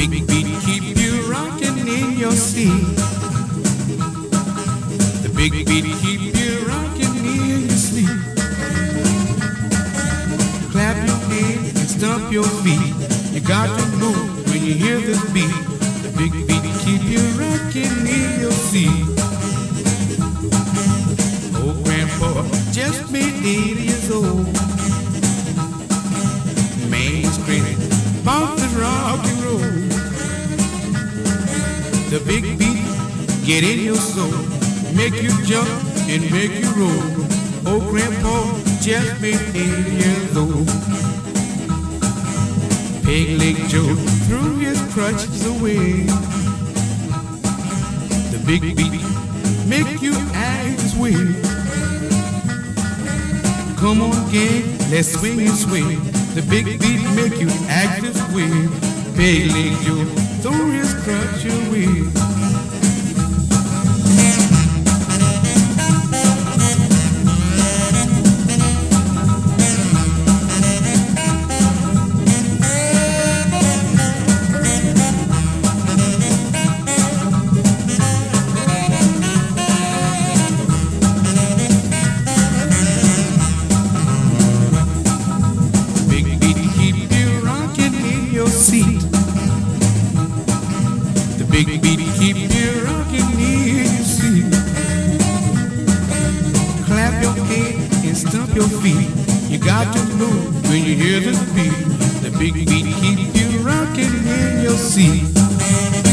big beat keep you rocking in your seat. The big beat keep you rocking in your sleep. Clap your hands and stomp your feet. You got to move when you hear this beat. The big beat keep you rocking in your seat. Old grandpa just made 80 years old. Man, he's crazy about this rock and roll. The big beat get in your soul, make you jump and make you roll. Old grandpa just made 80 years old. Peg-leg Joe threw his crutches away. The big beat make you act this way. Come on, gang, let's swing and swing. The big beat make you act this way. Peg-leg Joe threw his crutch away. Seat. The big beat keep you rocking in your seat. Clap your hands and stomp your feet. You got to move when you hear this beat. The big beat keep you rocking in your seat.